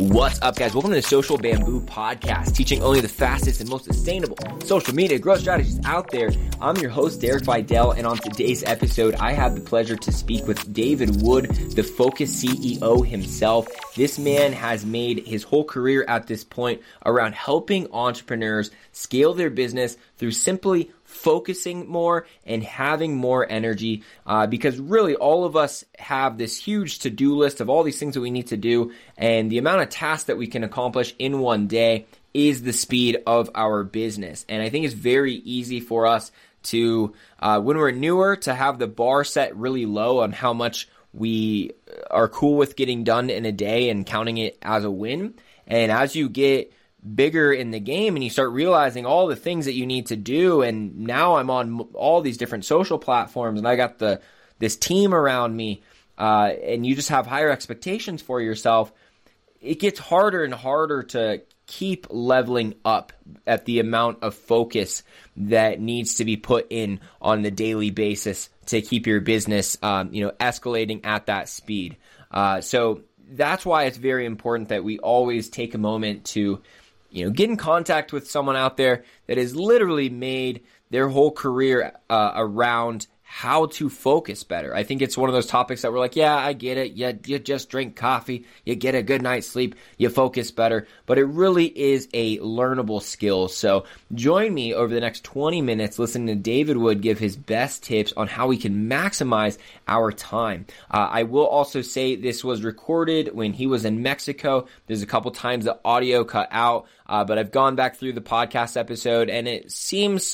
What's up, guys? Welcome to the Social Bamboo Podcast, teaching only the fastest and most sustainable social media growth strategies out there. I'm your host, Derek Vidal, and on today's episode, I have the pleasure to speak with David Wood, the Focus CEO himself. This man has made his whole career at this point around helping entrepreneurs scale their business through simply focusing more and having more energy, because really all of us have this huge to-do list of all these things that we need to do, and the amount of tasks that we can accomplish in one day is the speed of our business. And I think it's very easy for us to, when we're newer, to have the bar set really low on how much we are cool with getting done in a day and counting it as a win. And as you get bigger in the game and you start realizing all the things that you need to do, and now I'm on all these different social platforms and I got this team around me, and you just have higher expectations for yourself, it gets harder and harder to keep leveling up at the amount of focus that needs to be put in on the daily basis to keep your business escalating at that speed. So that's why it's very important that we always take a moment to get in contact with someone out there that has literally made their whole career around how to focus better. I think it's one of those topics that we're like, yeah, I get it. You just drink coffee, you get a good night's sleep, you focus better. But it really is a learnable skill. So join me over the next 20 minutes listening to David Wood give his best tips on how we can maximize our time. I will also say this was recorded when he was in Mexico. There's a couple times the audio cut out, but I've gone back through the podcast episode, and it seems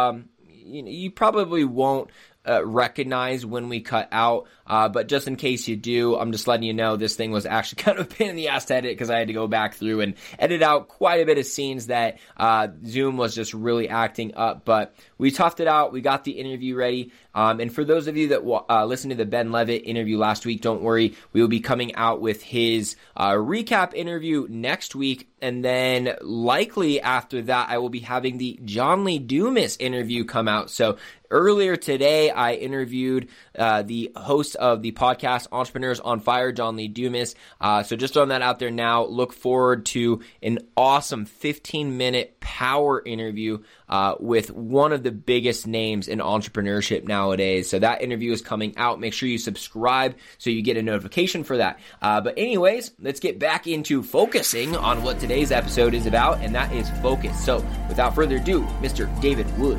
you probably won't recognize when we cut out, but just in case you do, I'm just letting you know this thing was actually kind of a pain in the ass to edit because I had to go back through and edit out quite a bit of scenes that Zoom was just really acting up. But we toughed it out. We got the interview ready. And for those of you that listened to the Ben Levitt interview last week, don't worry. We will be coming out with his recap interview next week. And then likely after that, I will be having the John Lee Dumas interview come out. So earlier today, I interviewed the host of the podcast Entrepreneurs on Fire, John Lee Dumas. So just throwing that out there now. Look forward to an awesome 15-minute power interview with one of the biggest names in entrepreneurship nowadays. So that interview is coming out. Make sure you subscribe so you get a notification for that. But anyways, let's get back into focusing on what today's episode is about, and that is focus. So without further ado, Mr. David Wood.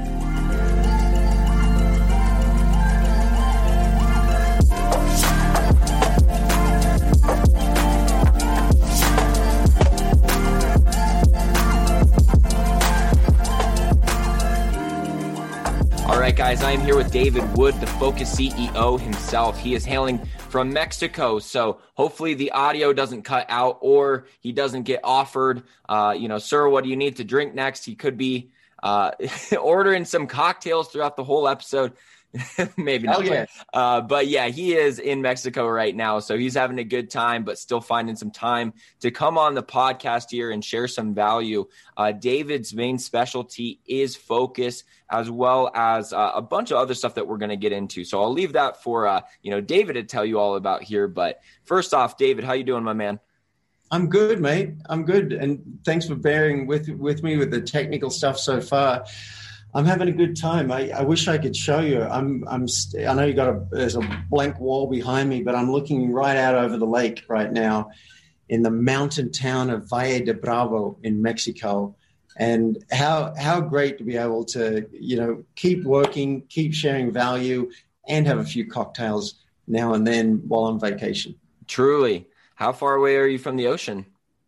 All right, guys, I am here with David Wood, the Focus CEO himself. He is hailing from Mexico, so hopefully the audio doesn't cut out or he doesn't get offered, sir, what do you need to drink next? He could be ordering some cocktails throughout the whole episode. Maybe not. Yeah. But yeah, he is in Mexico right now. So he's having a good time, but still finding some time to come on the podcast here and share some value. David's main specialty is focus, as well as a bunch of other stuff that we're going to get into. So I'll leave that for, David to tell you all about here. But first off, David, how you doing, my man? I'm good, mate. I'm good. And thanks for bearing with me with the technical stuff so far. I'm having a good time. I wish I could show you. I know there's a blank wall behind me, but I'm looking right out over the lake right now in the mountain town of Valle de Bravo in Mexico. And how great to be able to, keep working, keep sharing value, and have a few cocktails now and then while on vacation. Truly. How far away are you from the ocean?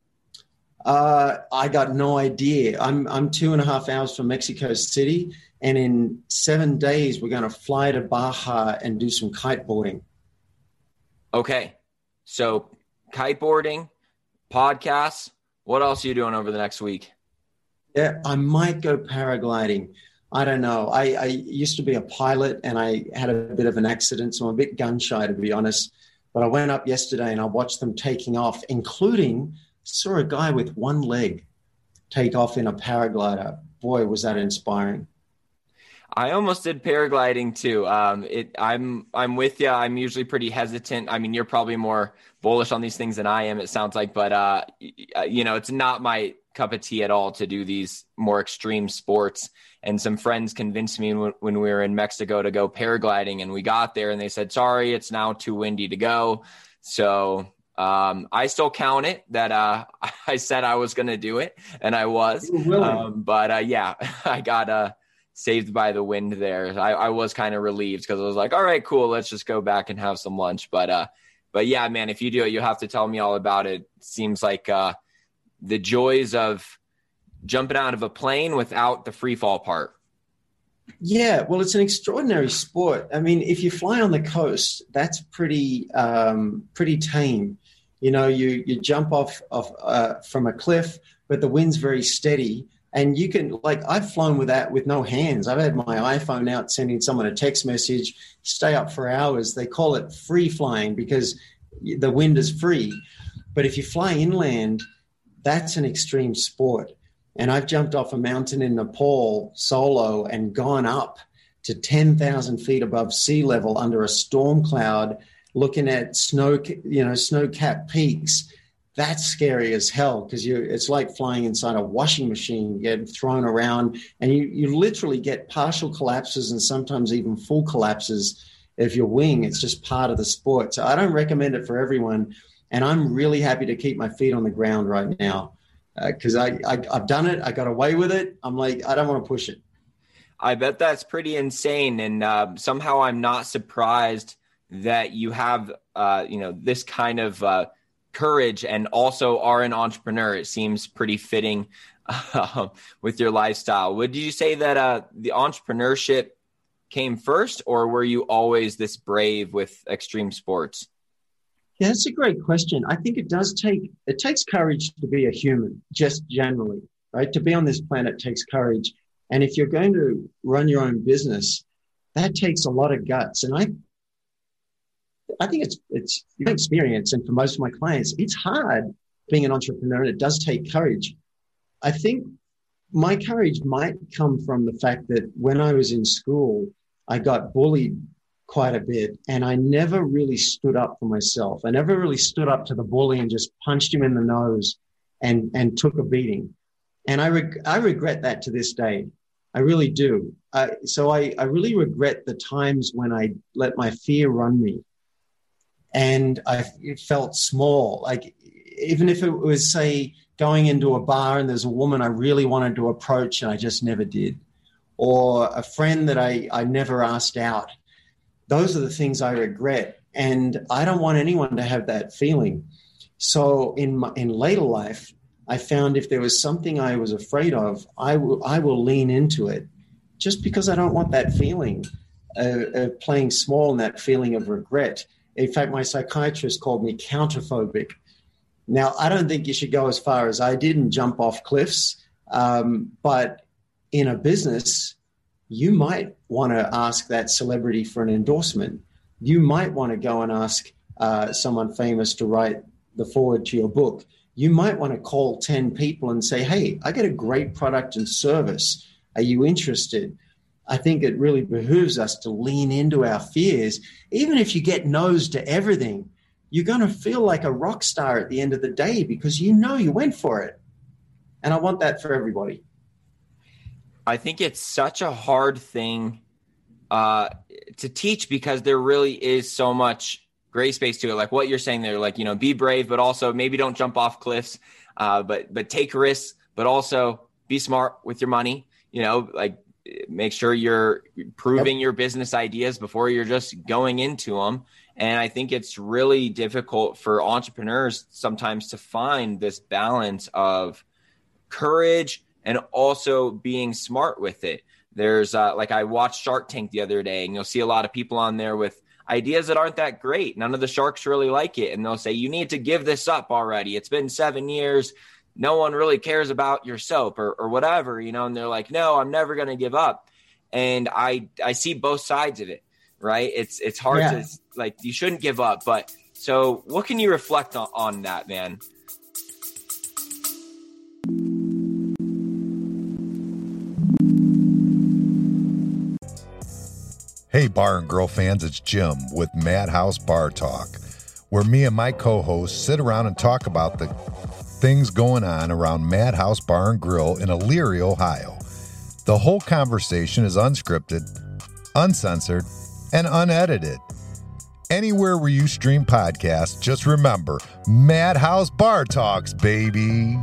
I got no idea. I'm 2.5 hours from Mexico City, and in 7 days we're going to fly to Baja and do some kiteboarding. Okay, so kiteboarding, podcasts. What else are you doing over the next week? Yeah, I might go paragliding. I don't know. I used to be a pilot, and I had a bit of an accident, so I'm a bit gun shy, to be honest. But I went up yesterday and I watched them taking off, including saw a guy with one leg take off in a paraglider. Boy, was that inspiring. I almost did paragliding too. I'm with you. I'm usually pretty hesitant. I mean, you're probably more bullish on these things than I am, it sounds like, but it's not my cup of tea at all to do these more extreme sports. And some friends convinced me when we were in Mexico to go paragliding, and we got there and they said, sorry, it's now too windy to go. So I still count it that I said I was going to do it, and I was. I got saved by the wind there. I was kind of relieved because I was like, all right, cool, let's just go back and have some lunch. But yeah, man, if you do it, you'll have to tell me all about it. It seems like the joys of jumping out of a plane without the free fall part. Yeah, well, it's an extraordinary sport. I mean, if you fly on the coast, that's pretty tame. You know, you jump off from a cliff, but the wind's very steady. And you can, like, I've flown with no hands. I've had my iPhone out sending someone a text message, stay up for hours. They call it free flying because the wind is free. But if you fly inland, that's an extreme sport. And I've jumped off a mountain in Nepal solo and gone up to 10,000 feet above sea level under a storm cloud, looking at snow-capped peaks. That's scary as hell because it's like flying inside a washing machine, get thrown around, and you literally get partial collapses and sometimes even full collapses of your wing. It's just part of the sport. So I don't recommend it for everyone. And I'm really happy to keep my feet on the ground right now because I've done it. I got away with it. I'm like, I don't want to push it. I bet that's pretty insane. And somehow I'm not surprised that you have, this kind of courage and also are an entrepreneur. It seems pretty fitting with your lifestyle. Would you say that the entrepreneurship came first, or were you always this brave with extreme sports? Yeah, that's a great question. I think it takes courage to be a human, just generally, right? To be on this planet takes courage. And if you're going to run your own business, that takes a lot of guts. And I think it's my experience, and for most of my clients, it's hard being an entrepreneur, and it does take courage. I think my courage might come from the fact that when I was in school, I got bullied quite a bit, and I never really stood up for myself. I never really stood up to the bully and just punched him in the nose and took a beating. And I regret that to this day. I really do. So I really regret the times when I let my fear run me. And it felt small. Like, even if it was, say, going into a bar and there's a woman I really wanted to approach and I just never did, or a friend that I never asked out. Those are the things I regret. And I don't want anyone to have that feeling. So in later life, I found if there was something I was afraid of, I will lean into it just because I don't want that feeling of playing small and that feeling of regret. In fact, my psychiatrist called me counterphobic. Now, I don't think you should go as far as I did and jump off cliffs, but in a business, you might want to ask that celebrity for an endorsement. You might want to go and ask someone famous to write the foreword to your book. You might want to call 10 people and say, hey, I got a great product and service. Are you interested? I think it really behooves us to lean into our fears. Even if you get no's to everything, you're going to feel like a rock star at the end of the day because you know you went for it. And I want that for everybody. I think it's such a hard thing to teach because there really is so much gray space to it. Like what you're saying there, like, be brave, but also maybe don't jump off cliffs, but take risks, but also be smart with your money, like make sure you're proving your business ideas before you're just going into them. And I think it's really difficult for entrepreneurs sometimes to find this balance of courage and also being smart with it. There's like I watched Shark Tank the other day, and you'll see a lot of people on there with ideas that aren't that great. None of the sharks really like it. And they'll say, you need to give this up already. It's been 7 years. No one really cares about your soap or whatever, and they're like, no, I'm never going to give up. And I see both sides of it, right? It's hard to, like, you shouldn't give up. But so what can you reflect on that, man? Hey, bar and grill fans, it's Jim with Madhouse Bar Talk, where me and my co-hosts sit around and talk about the things going on around Madhouse Bar and Grill in Elyria, Ohio. The whole conversation is unscripted, uncensored, and unedited. Anywhere where you stream podcasts, just remember, Madhouse Bar Talks, baby.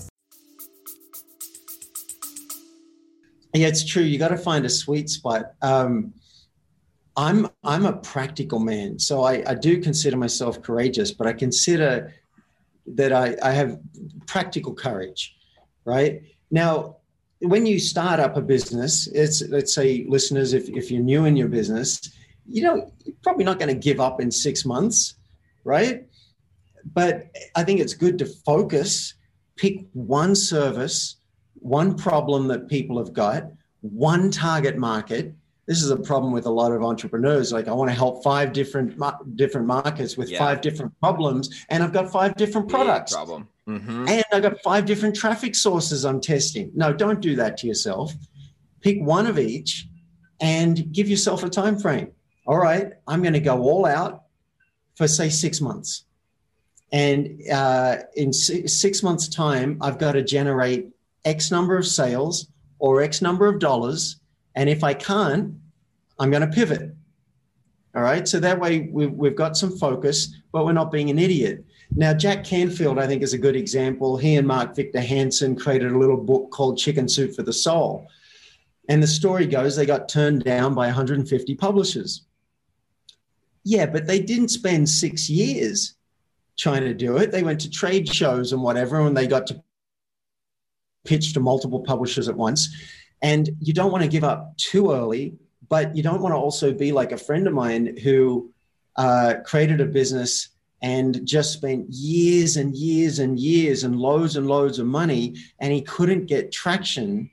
Yeah, it's true. You got to find a sweet spot. I'm a practical man, so I do consider myself courageous, but I consider that I have practical courage, right? Now, when you start up a business, let's say, listeners, if you're new in your business, you're probably not going to give up in 6 months, right? But I think it's good to focus, pick one service, one problem that people have got, one target market. This is a problem with a lot of entrepreneurs. Like, I want to help 5 different markets with 5 different problems, and I've got 5 different products. Problem. Mm-hmm. And I've got 5 different traffic sources I'm testing. No, don't do that to yourself. Pick one of each and give yourself a time frame. All right, I'm going to go all out for, say, 6 months. And in 6 months' time, I've got to generate X number of sales or X number of dollars. And if I can't, I'm going to pivot. All right. So that way we've got some focus, but we're not being an idiot. Now, Jack Canfield, I think, is a good example. He and Mark Victor Hansen created a little book called Chicken Soup for the Soul. And the story goes, they got turned down by 150 publishers. Yeah, but they didn't spend 6 years trying to do it. They went to trade shows and whatever, and they got to pitch to multiple publishers at once. And you don't want to give up too early, but you don't want to also be like a friend of mine who created a business and just spent years and years and years and loads of money, and he couldn't get traction.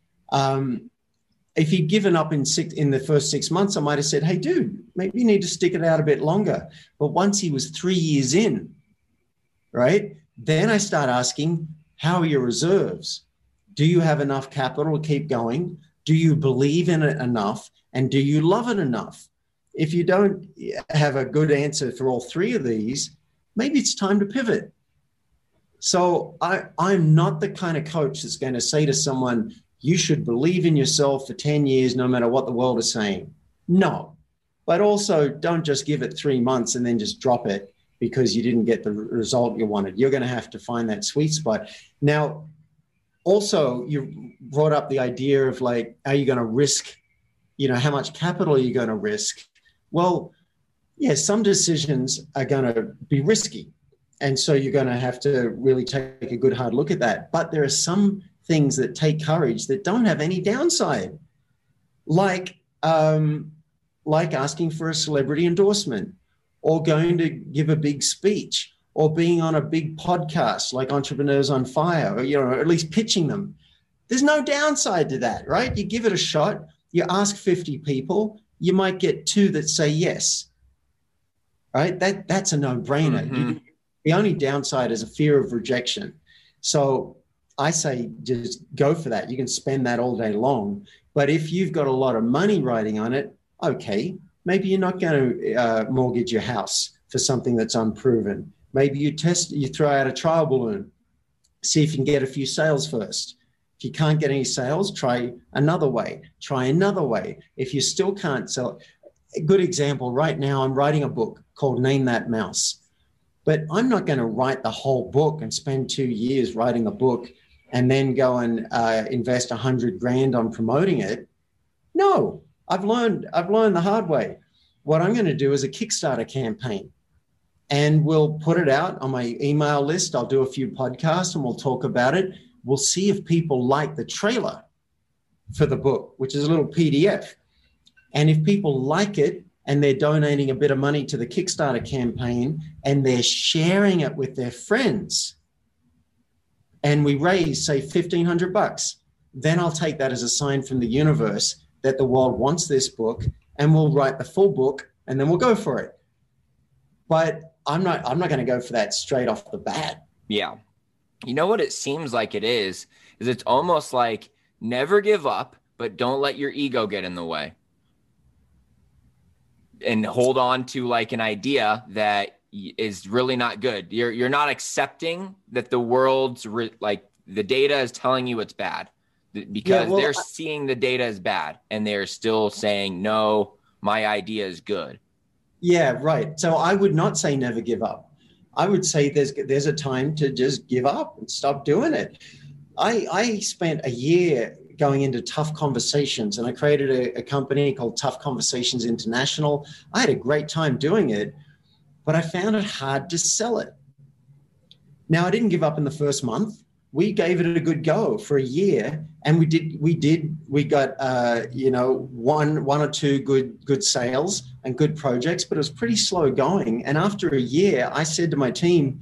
If he'd given up in the first 6 months, I might have said, hey, dude, maybe you need to stick it out a bit longer. But once he was 3 years in, right, then I start asking, how are your reserves? Do you have enough capital to keep going? Do you believe in it enough? And do you love it enough? If you don't have a good answer for all 3 of these, maybe it's time to pivot. So I'm not the kind of coach that's going to say to someone, you should believe in yourself for 10 years, no matter what the world is saying. No, but also don't just give it 3 months and then just drop it because you didn't get the result you wanted. You're going to have to find that sweet spot. Now, also, you brought up the idea of, like, are you going to risk, how much capital are you going to risk? Well, yeah, some decisions are going to be risky. And so you're going to have to really take a good hard look at that. But there are some things that take courage that don't have any downside, like asking for a celebrity endorsement, or going to give a big speech, or being on a big podcast like Entrepreneurs on Fire, or at least pitching them. There's no downside to that, right? You give it a shot, you ask 50 people, you might get 2 that say yes, right? That's a no-brainer. Mm-hmm. The only downside is a fear of rejection. So I say just go for that. You can spend that all day long. But if you've got a lot of money riding on it, okay, maybe you're not going to mortgage your house for something that's unproven. Maybe you throw out a trial balloon, see if you can get a few sales first. If you can't get any sales, try another way. If you still can't sell, a good example, right now I'm writing a book called Name That Mouse. But I'm not going to write the whole book and spend 2 years writing a book and then go and invest $100,000 on promoting it. No, I've learned the hard way. What I'm going to do is a Kickstarter campaign. And we'll put it out on my email list. I'll do a few podcasts and we'll talk about it. We'll see if people like the trailer for the book, which is a little PDF. And if people like it and they're donating a bit of money to the Kickstarter campaign and they're sharing it with their friends, and we raise, say, $1,500, then I'll take that as a sign from the universe that the world wants this book, and we'll write the full book and then we'll go for it. But I'm not going to go for that straight off the bat. Yeah. You know what it seems like it is it's almost like never give up, but don't let your ego get in the way. and hold on to like an idea that is really not good. You're not accepting that the world's like the data is telling you it's bad because they're seeing the data as bad and they're still saying, no, my idea is good. Yeah, right. So I would not say never give up. I would say there's a time to just give up and stop doing it. I spent a year going into Tough Conversations, and I created a company called Tough Conversations International. I had a great time doing it, but I found it hard to sell it. Now, I didn't give up in the first month. We gave it a good go for a year, and we got one or two good sales and good projects, but it was pretty slow going. And after a year, I said to my team,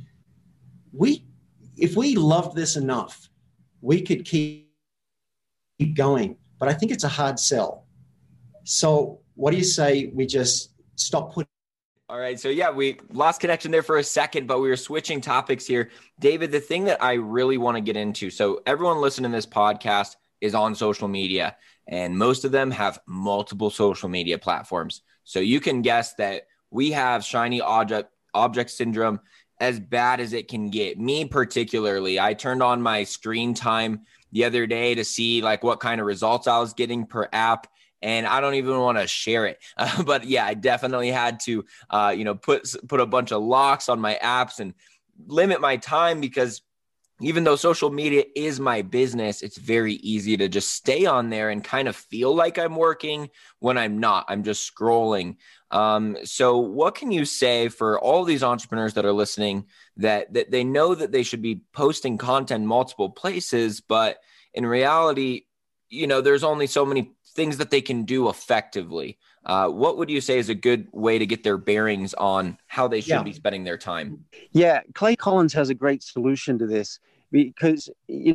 if we loved this enough, we could keep going, but I think it's a hard sell. So what do you say we just stop putting? All right. So yeah, we lost connection there for a second, but we were switching topics here. David, the thing that I really want to get into, so everyone listening to this podcast is on social media, and most of them have multiple social media platforms. So you can guess that we have shiny object syndrome as bad as it can get. Me particularly, I turned on my screen time the other day to see like what kind of results I was getting per app. And I don't even want to share it. But yeah, I definitely had to, put a bunch of locks on my apps and limit my time, because even though social media is my business, it's very easy to just stay on there and kind of feel like I'm working when I'm not. I'm just scrolling. So what can you say for all these entrepreneurs that are listening that they know that they should be posting content multiple places, but in reality, there's only so many things that they can do effectively. What would you say is a good way to get their bearings on how they should be spending their time? Yeah, Clay Collins has a great solution to this, because,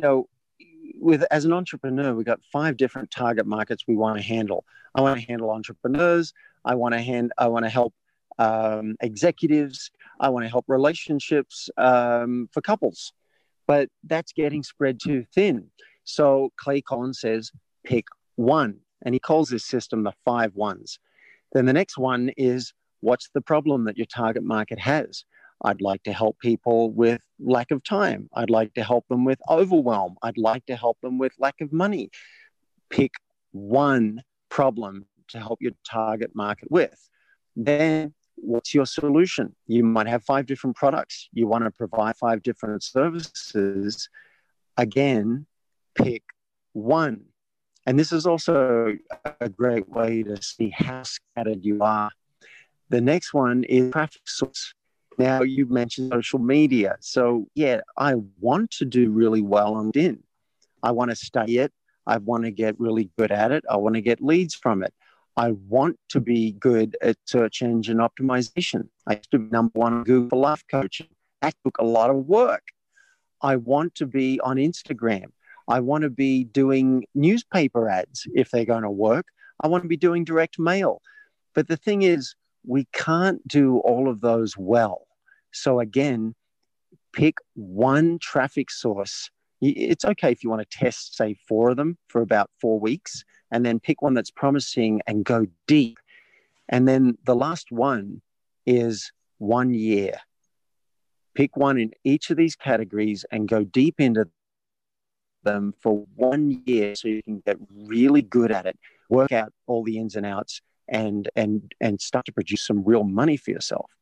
as an entrepreneur, we've got 5 different target markets we want to handle. I want to handle entrepreneurs. I want to help executives. I want to help relationships for couples, but that's getting spread too thin. So Clay Collins says, pick one. And he calls this system the 5 1s. Then the next one is, what's the problem that your target market has? I'd like to help people with lack of time. I'd like to help them with overwhelm. I'd like to help them with lack of money. Pick one problem to help your target market with. Then what's your solution? You might have 5 different products. You want to provide 5 different services. Again, pick one. And this is also a great way to see how scattered you are. The next one is traffic source. Now, you mentioned social media. So, yeah, I want to do really well on LinkedIn. I want to study it. I want to get really good at it. I want to get leads from it. I want to be good at search engine optimization. I used to be #1 on Google for life coaching. That took a lot of work. I want to be on Instagram. I want to be doing newspaper ads if they're going to work. I want to be doing direct mail. But the thing is, we can't do all of those well. So again, pick one traffic source. It's okay if you want to test, say, 4 of them for about 4 weeks, and then pick one that's promising and go deep. And then the last one is 1 year. Pick one in each of these categories and go deep into them for 1 year so you can get really good at it, work out all the ins and outs, and start to produce some real money for yourself.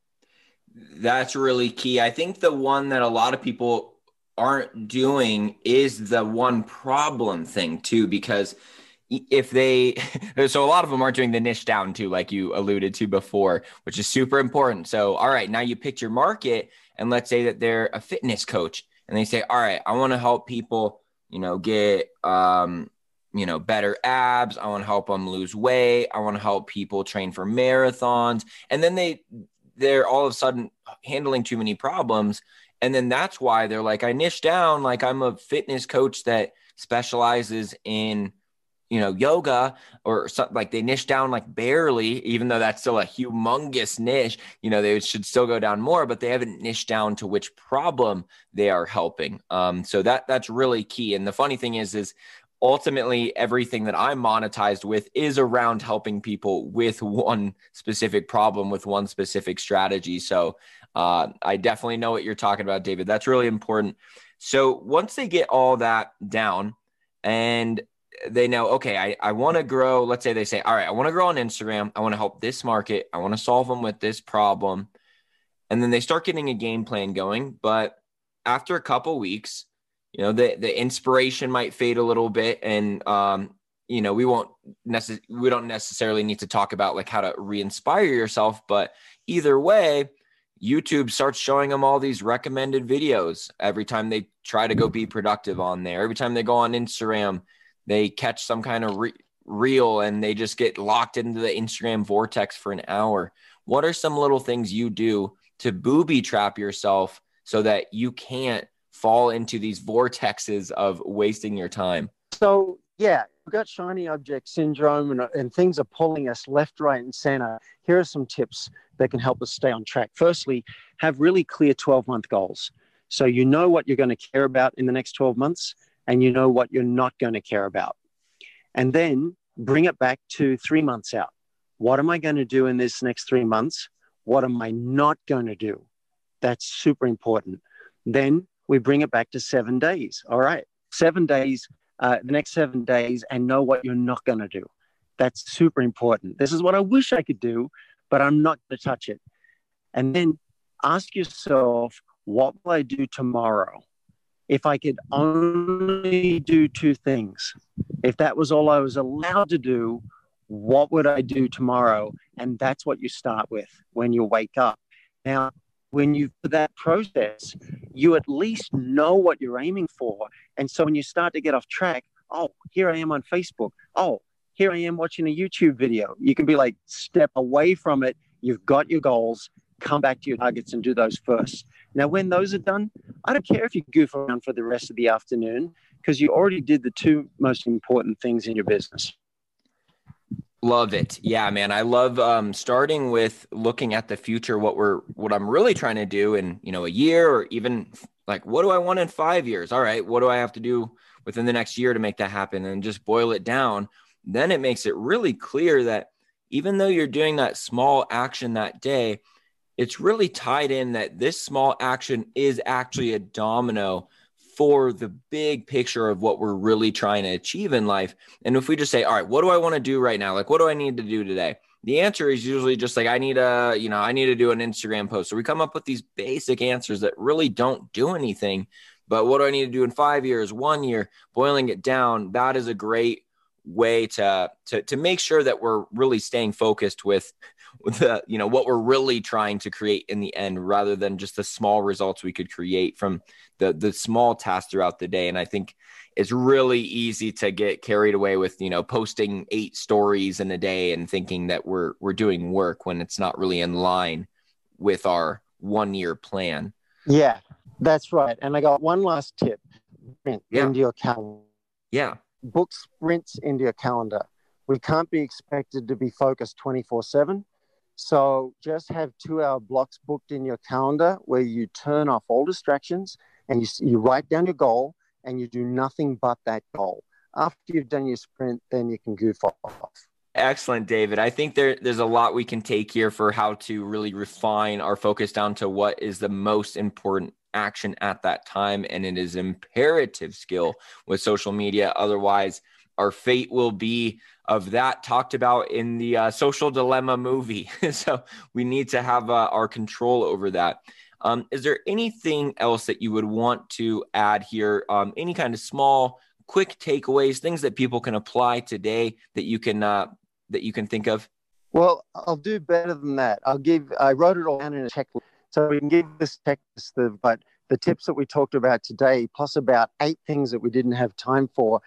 That's really key. I think the one that a lot of people aren't doing is the one problem thing too, because so a lot of them aren't doing the niche down too, like you alluded to before, which is super important. So, all right, now you picked your market, and let's say that they're a fitness coach. And they say, all right, I want to help people, get, better abs. I want to help them lose weight. I want to help people train for marathons. And then they're all of a sudden handling too many problems. And then that's why they're like, I niche down. Like, I'm a fitness coach that specializes in, yoga, or something. Like, they niche down like barely, even though that's still a humongous niche. They should still go down more, but they haven't niched down to which problem they are helping. So that's really key. And the funny thing is ultimately everything that I'm monetized with is around helping people with one specific problem, with one specific strategy. So I definitely know what you're talking about, David. That's really important. So once they get all that down and they know, okay, I want to grow. Let's say they say, all right, I want to grow on Instagram. I want to help this market. I want to solve them with this problem. And then they start getting a game plan going. But after a couple weeks, the inspiration might fade a little bit. And, we don't necessarily need to talk about like how to re-inspire yourself. But either way, YouTube starts showing them all these recommended videos every time they try to go be productive on there. Every time they go on Instagram, they catch some kind of reel and they just get locked into the Instagram vortex for an hour. What are some little things you do to booby trap yourself so that you can't fall into these vortexes of wasting your time? So, yeah, we've got shiny object syndrome and things are pulling us left, right, and center. Here are some tips that can help us stay on track. Firstly, have really clear 12-month goals. So you know what you're going to care about in the next 12 months and you know what you're not going to care about. And then bring it back to 3 months out. What am I going to do in this next 3 months? What am I not going to do? That's super important. Then we bring it back to 7 days. All right, 7 days, the next 7 days, and know what you're not going to do. That's super important. This is what I wish I could do, but I'm not going to touch it. And then ask yourself, what will I do tomorrow? If I could only do 2 things, if that was all I was allowed to do, what would I do tomorrow? And that's what you start with when you wake up. Now, when you do that process, you at least know what you're aiming for. And so when you start to get off track, oh, here I am on Facebook. Oh, here I am watching a YouTube video. You can be like, step away from it. You've got your goals. Come back to your targets and do those first. Now, when those are done, I don't care if you goof around for the rest of the afternoon because you already did the 2 most important things in your business. Love it. Yeah, man. I love starting with looking at the future, what I'm really trying to do in, a year, or even like, what do I want in 5 years? All right, what do I have to do within the next year to make that happen? And just boil it down. Then it makes it really clear that even though you're doing that small action that day, it's really tied in that this small action is actually a domino for the big picture of what we're really trying to achieve in life. And if we just say, all right, what do I want to do right now? Like, what do I need to do today? The answer is usually just like, I need to do an Instagram post. So we come up with these basic answers that really don't do anything. But what do I need to do in 5 years, 1 year? Boiling it down, that is a great way to make sure that we're really staying focused with the, what we're really trying to create in the end, rather than just the small results we could create from the small tasks throughout the day. And I think it's really easy to get carried away with, posting 8 stories in a day and thinking that we're doing work when it's not really in line with our 1 year plan. Yeah, that's right. And I got one last tip. Into your calendar. Yeah. Book sprints into your calendar. We can't be expected to be focused 24/7. So just have 2-hour blocks booked in your calendar where you turn off all distractions and you write down your goal and you do nothing but that goal. After you've done your sprint, then you can goof off. Excellent, David. I think there's a lot we can take here for how to really refine our focus down to what is the most important action at that time. And it is imperative skill with social media. Otherwise, our fate will be of that talked about in the Social Dilemma movie. So we need to have our control over that. Is there anything else that you would want to add here? Any kind of small, quick takeaways, things that people can apply today that you can think of? Well, I'll do better than that. I wrote it all down in a checklist. So we can give this checklist, but the tips that we talked about today, plus about 8 things that we didn't have time for,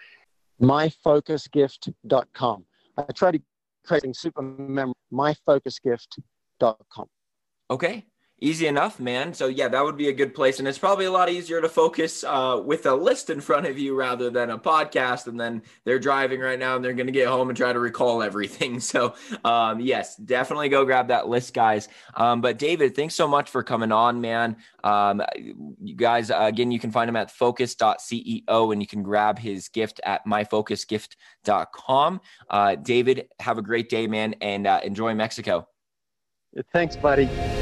myfocusgift.com. I try to create super memory, myfocusgift.com. Okay. Easy enough, man. So yeah, that would be a good place. And it's probably a lot easier to focus with a list in front of you rather than a podcast. And then they're driving right now and they're going to get home and try to recall everything. So yes, definitely go grab that list, guys. But David, thanks so much for coming on, man. You guys, again, you can find him at focus.ceo and you can grab his gift at myfocusgift.com. David, have a great day, man, and enjoy Mexico. Thanks, buddy.